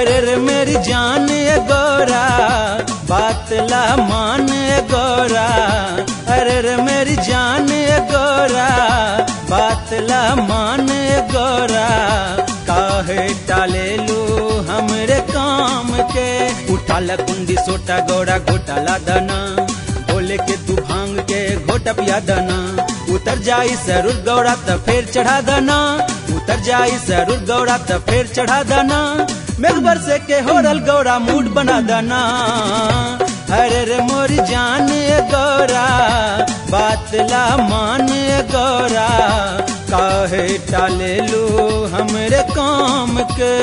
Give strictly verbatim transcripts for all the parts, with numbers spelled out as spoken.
अरे रे मेरी जान ए गोरा बात ला मान ए गोरा, अरे रे मेरी जान ए गोरा बात ला मान ए गोरा, काहे टाले लू हमरे काम के। उठाला कुंडी सोटा गोरा घोटाला दना, बोले के तू भांग के घोटा पिया दना। उतर जाई सरुर गौरा त फिर चढ़ा दना, उतर जाई सरुर गौरा त फिर चढ़ा दना। मेघ बरसे के होरल गौरा मूड बना दना। अरे रे मोरी जान ए गौरा बात ला मान ए गौरा, काहे टाले लू हमरे काम के।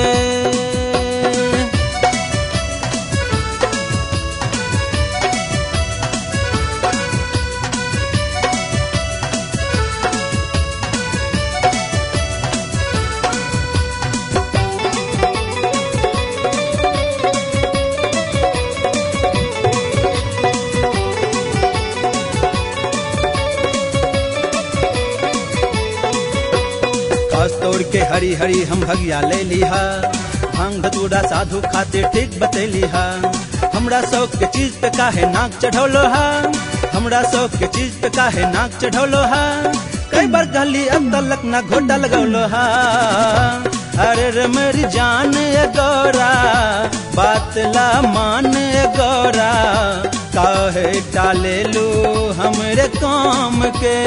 तोड़ के हरी हरी हम भगिया ले लिहा, भांग धतूरा साधु खातिर ठीक बतैलिहा। हमरा शौक के चीज पे काहे नाक चढ़ौलो हा, हमरा शौक के चीज पे काहे नाक चढ़ौलो हा। कई बार कहली अब तलक ना घोटा लगौलो हा। अरे रे मेरी जान ए गौरा बात ला मान ए गौरा, काहे टाले लू हमरे काम के।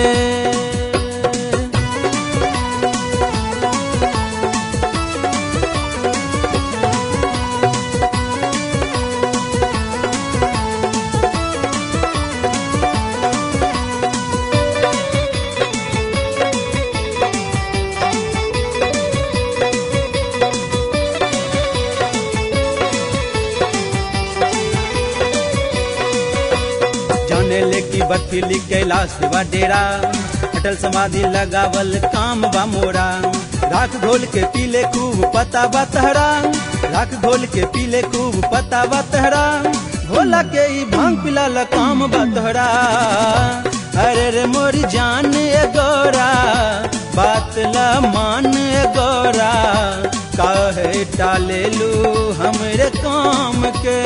लेकी बर्फीली कैलाश बा डेरा, अटल समाधि लगावल काम बा मोरा। राख घोल के पीले खूब पता बा तहरा, राख घोल के पीले खूब पता बा तहरा। भोला के ई भांग पिलाला काम बा तोहरा। अरे रे मोरी जान ए गौरा बात ला मान ए गौरा, काहे टाले लू हमरे काम के।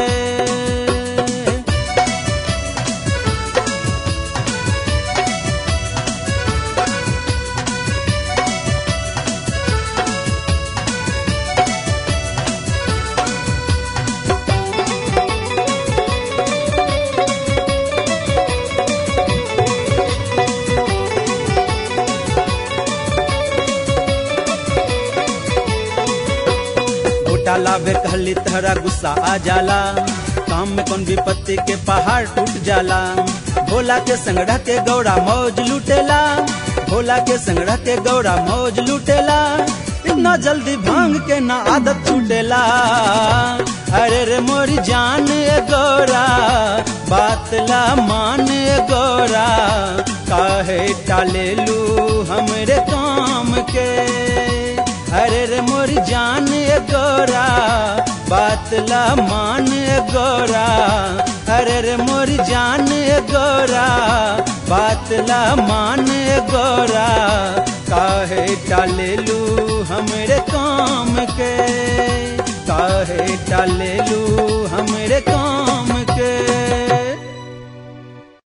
घोटाला बे कहली तहरा गुस्सा आ जाला, काम में कौन विपत्ति के पहाड़ टूट जाला। भोला के संगड़ा के गौरा मौज लूटेला, भोला के संगड़ा के गौरा मौज लूटेला। इतना जल्दी भांग के ना आदत छूटेला। अरे रे मोरी जान ए गौरा बात ला मान ए गौरा, काहे टाले लू हमरे काम के। अरे रे मोरी जान ए गौरा बात ला मान ए गौरा, अरे रे मोरी जान ए गौरा बात ला मान ए गौरा, काहे टाले लू हमरे काम के, काहे टाले लू